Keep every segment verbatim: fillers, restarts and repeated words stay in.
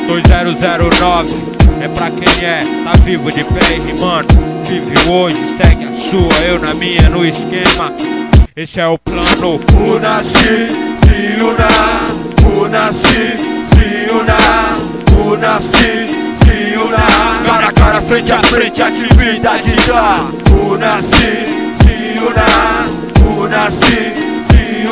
dois zero zero nove é pra quem é, tá vivo de pé e rimando. Vive hoje, segue a sua, eu na minha, no esquema. Esse é o plano. Una-se, se una, una-se, se una, una-se, se una. Cara a cara, frente a frente, atividade da. Una-se, se una, una-se, se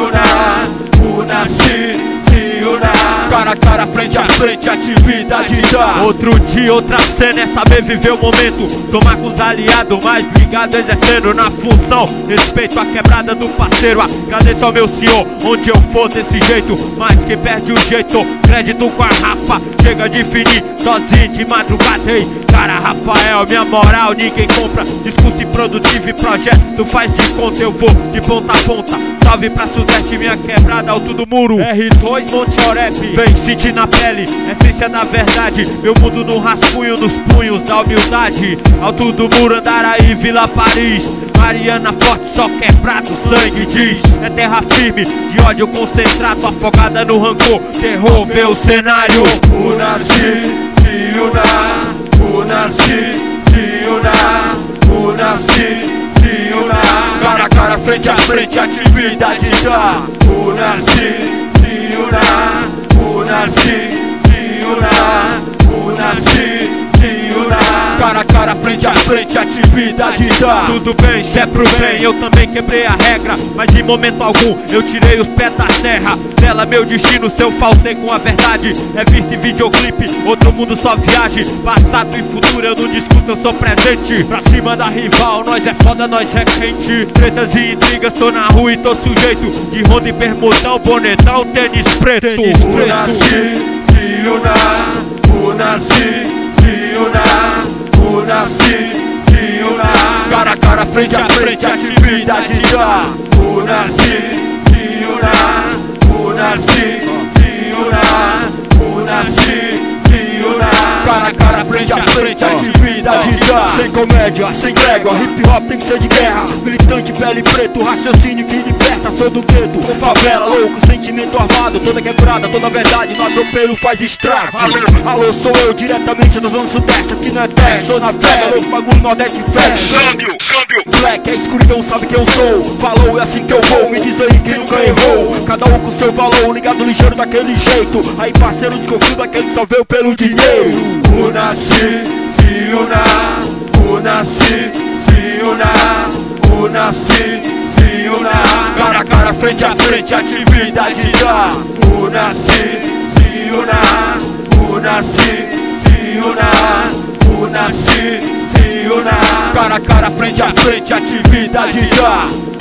una, una-se, se una. Cara a cara, frente a frente, atividade da. Outro dia, outra cena é saber viver o momento. Somar com os aliados, mais ligado, exercendo na função. Respeito a quebrada do parceiro, agradeço ao meu senhor. Onde eu for desse jeito, mas quem perde o jeito, crédito com a rapa. Chega de finir, sozinho de madrugada. Ei, cara, Rafael, minha moral, ninguém compra. Discurso improdutivo e projeto, faz de conta, eu vou de ponta a ponta. Salve pra Sudeste, minha quebrada, alto do muro. R dois, Monte Oreb, vem sentir na pele, essência da verdade. Meu mundo no rascunho, nos punhos da humildade. Alto do muro, Andaraí, Vila Paris. Mariana forte, só quebrado, sangue diz. É terra firme, de ódio concentrado, afogada no rancor, terror, vê o cenário. Una-se, se una, una-se, se una, una-se, se una. Cara a cara, frente a frente, atividade da. Una-se, se una, una-se, se una, una-se, se una. Cara a cara, frente a frente, atividade da. Tudo bem, se é pro bem, eu também quebrei a regra. Mas em momento algum eu tirei os pés da terra. Dela meu destino, se eu faltei com a verdade. É visto em videoclipe, outro mundo só viagem. Passado e futuro eu não discuto, eu sou presente. Pra cima da rival, nós é foda, nós é quente. Tretas e intrigas, tô na rua e tô sujeito. De ronda e bermudão, bonetão, tênis preto, tênis preto. Una-se, se una, una-se, se una, una-se, se una. Cara a cara, frente a frente, atividade da. Una-se, se una, una-se, se una, una-se, se una. Cara a cara, frente a frente, atividade da. Sem comédia, sem trégua, hip hop tem que ser de guerra. Militante, pele preto, raciocínio que liberta. Sou do gueto, sou favela, louco, sentimento armado. Toda quebrada, toda verdade, no atropelo faz estrago. Alô, alô, sou eu diretamente da zona sudeste. Aqui não é teste, sou na fé, louco, bagulho nordeste fecha. Câmbio, câmbio, black, é escuridão, sabe quem eu sou. Falou, é assim que eu vou, me diz aí quem nunca errou. Cada um com seu valor, ligado ligeiro daquele jeito. Aí parceiro desconfio daquele que só veio pelo dinheiro. Una-se, se una, una-se, se una, una-se, se una. Cara a cara, frente a frente, atividade da. Una-se, se una, una-se, se una, una-se, se una. Cara a cara, frente a frente, atividade da.